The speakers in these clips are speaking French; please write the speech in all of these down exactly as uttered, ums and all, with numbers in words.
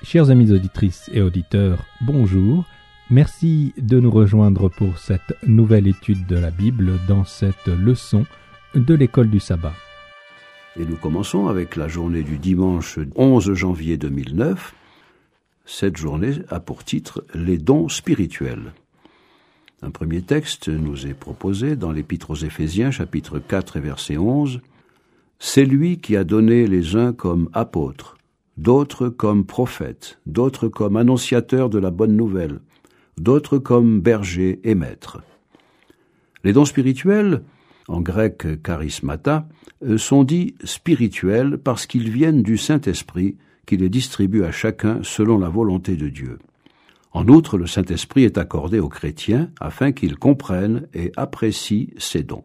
Chers amis auditrices et auditeurs, bonjour. Merci de nous rejoindre pour cette nouvelle étude de la Bible dans cette leçon de l'école du sabbat. Et nous commençons avec la journée du dimanche onze janvier deux mille neuf. Cette journée a pour titre « Les dons spirituels ». Un premier texte nous est proposé dans l'Épître aux Éphésiens, chapitre quatre et verset onze. « C'est lui qui a donné les uns comme apôtres, d'autres comme prophètes, d'autres comme annonciateurs de la bonne nouvelle, d'autres comme bergers et maîtres. » Les dons spirituels, en grec charismata, sont dits spirituels parce qu'ils viennent du Saint-Esprit qui les distribue à chacun selon la volonté de Dieu. En outre, le Saint-Esprit est accordé aux chrétiens afin qu'ils comprennent et apprécient ces dons.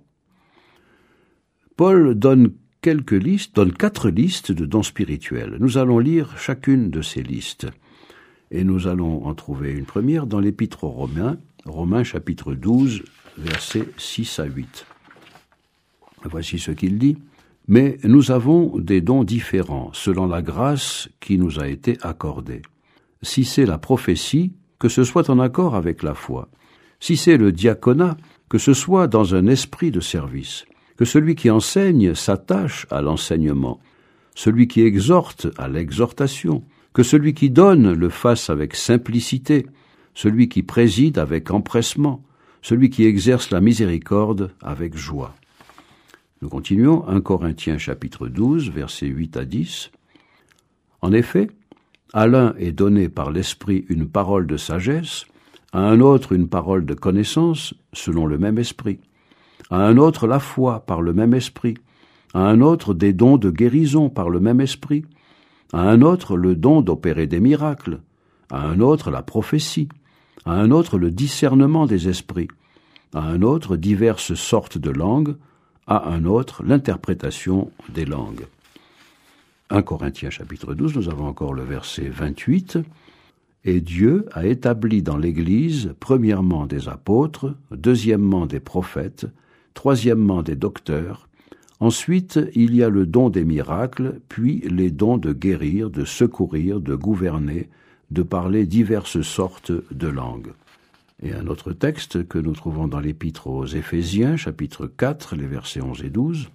Paul donne quelques listes, donne quatre listes de dons spirituels. Nous allons lire chacune de ces listes. Et nous allons en trouver une première dans l'Épître aux Romains, Romains chapitre douze, versets six à huit. Voici ce qu'il dit. « Mais nous avons des dons différents, selon la grâce qui nous a été accordée. Si c'est la prophétie, que ce soit en accord avec la foi. Si c'est le diaconat, que ce soit dans un esprit de service. Que celui qui enseigne s'attache à l'enseignement. Celui qui exhorte à l'exhortation. Que celui qui donne le fasse avec simplicité. Celui qui préside avec empressement. Celui qui exerce la miséricorde avec joie. » Nous continuons, un Corinthiens chapitre douze, versets huit à dix. « En effet, à l'un est donné par l'Esprit une parole de sagesse, à un autre une parole de connaissance, selon le même Esprit, à un autre la foi par le même Esprit, à un autre des dons de guérison par le même Esprit, à un autre le don d'opérer des miracles, à un autre la prophétie, à un autre le discernement des esprits, à un autre diverses sortes de langues, à un autre l'interprétation des langues. » un Corinthiens chapitre douze, nous avons encore le verset vingt-huit. « Et Dieu a établi dans l'Église, premièrement des apôtres, deuxièmement des prophètes, troisièmement des docteurs. Ensuite, il y a le don des miracles, puis les dons de guérir, de secourir, de gouverner, de parler diverses sortes de langues. » Et un autre texte que nous trouvons dans l'Épître aux Éphésiens, chapitre quatre, les versets onze et douze.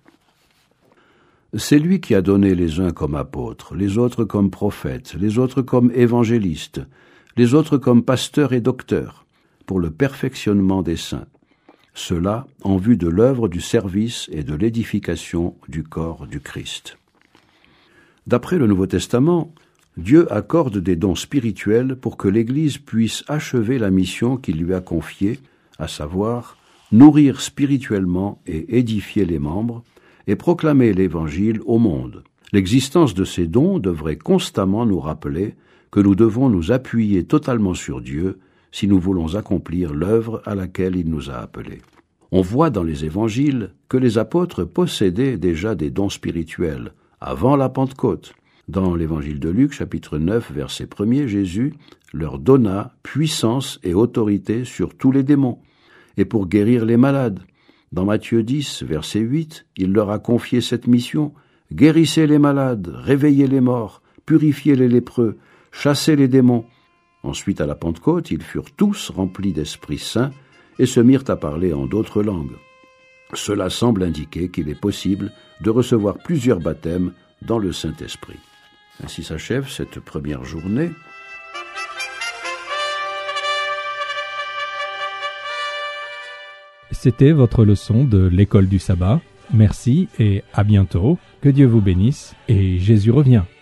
« C'est lui qui a donné les uns comme apôtres, les autres comme prophètes, les autres comme évangélistes, les autres comme pasteurs et docteurs, pour le perfectionnement des saints. Cela en vue de l'œuvre du service et de l'édification du corps du Christ. » D'après le Nouveau Testament, Dieu accorde des dons spirituels pour que l'Église puisse achever la mission qu'il lui a confiée, à savoir nourrir spirituellement et édifier les membres, et proclamer l'Évangile au monde. L'existence de ces dons devrait constamment nous rappeler que nous devons nous appuyer totalement sur Dieu si nous voulons accomplir l'œuvre à laquelle il nous a appelés. On voit dans les Évangiles que les apôtres possédaient déjà des dons spirituels avant la Pentecôte. Dans l'Évangile de Luc, chapitre neuf, verset premier, Jésus leur donna puissance et autorité sur tous les démons, et pour guérir les malades. Dans Matthieu dix, verset huit, il leur a confié cette mission: « Guérissez les malades, réveillez les morts, purifiez les lépreux, chassez les démons. » Ensuite, à la Pentecôte, ils furent tous remplis d'Esprit Saint et se mirent à parler en d'autres langues. Cela semble indiquer qu'il est possible de recevoir plusieurs baptêmes dans le Saint-Esprit. Ainsi s'achève cette première journée. C'était votre leçon de l'école du sabbat. Merci et à bientôt. Que Dieu vous bénisse et Jésus revient.